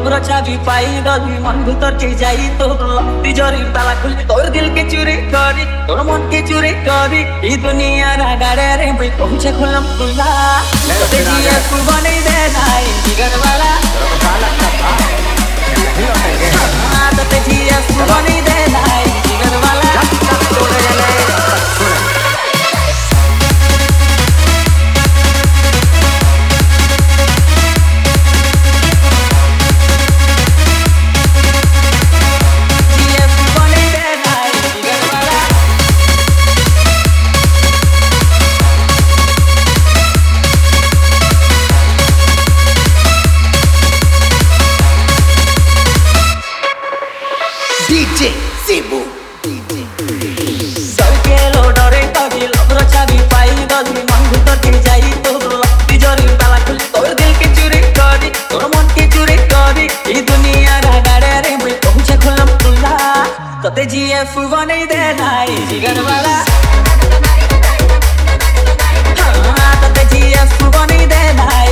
lover चाबी पाई गली मन भीतर के जाई तो तिजोरी ताला खुली तोर दिल के चोरी करी तोर मन के चोरी करी ई दुनिया रा गाड़े रे भाई पहुंचे खुलम खुला ते जिया कुर्बान नहीं देना जिगर वाला ते जिया कुर्बान नहीं देना जिगर वाला DJ Zebu सबके लोडरे तभी लभर चाबी पाई गली मन भीतर के जाई तो तिजोरी ताला खुली तोर दिल के चोरी करी तोर मन के चोरी करी ई दुनिया रा गाड़े रे भाई पहुंचे खुलम खुला तते जिए फुवा नहीं देना जिगर वाला तते जिए फुवा नहीं देना